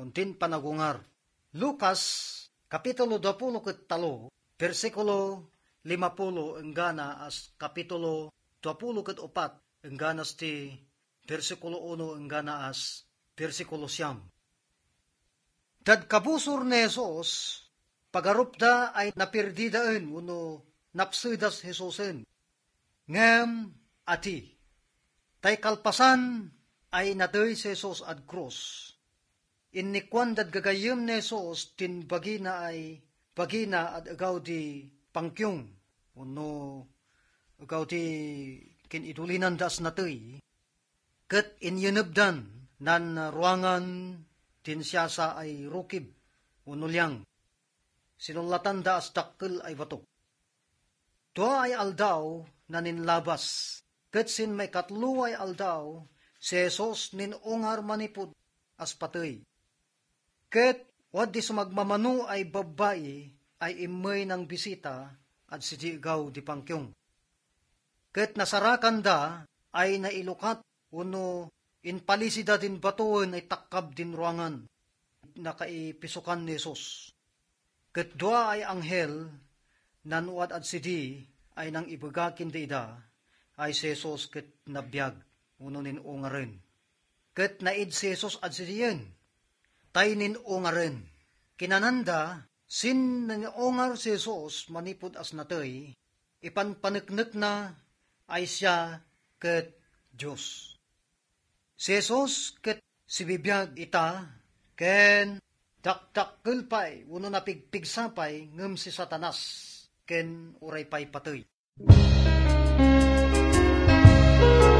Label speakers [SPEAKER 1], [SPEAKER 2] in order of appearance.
[SPEAKER 1] untin panagungar. Lucas, kapitulo 23, versikulo 50 enggana as kapitulo 24 engganas ti versikulo 1 enggana as versikulo 9. Tad kabusor ni Jesus, pagarupda ay napirdidaan uno napsidas Jesusen. Ngem ati, tay kalpasan ay naday si Jesus ad krus. Inikwan dad gagayem ni Jesus tin bagina ad agaw di pangkyong. Uno agaw di kinidulinan das natay. Ket inyunabdan nan ruangan tin siyasa ay rukib. Uno liyang. Sinulatan da as dakkel ay batok. Tua ay aldaw na ninlabas. Ket sin may katlo ay aldaw, si Jesus ninungar manipod as patay. Ket wad di sumagmamanu ay babae ay imay ng bisita at si Digaw di pangkyong. Ket nasarakan da ay nailukat uno inpalisida din batuon ay takkab din ruangan nakaipisukan ni Jesus. Ket dua ay anghel nanuad at sidi ay nang ibagakin di ida ay si Jesus ket nabiyag uno ninungaren. Ket naid si Jesus at sidiyen tay ninungaren. Kinananda sin ninungar si Jesus manipod as natay ipanpaneknek na ay siya ket Diyos. Si Jesus ket si bibiyag ita ken dakdakkel pay uno napigpigsapay ngem si Satanas ken uray pay patay.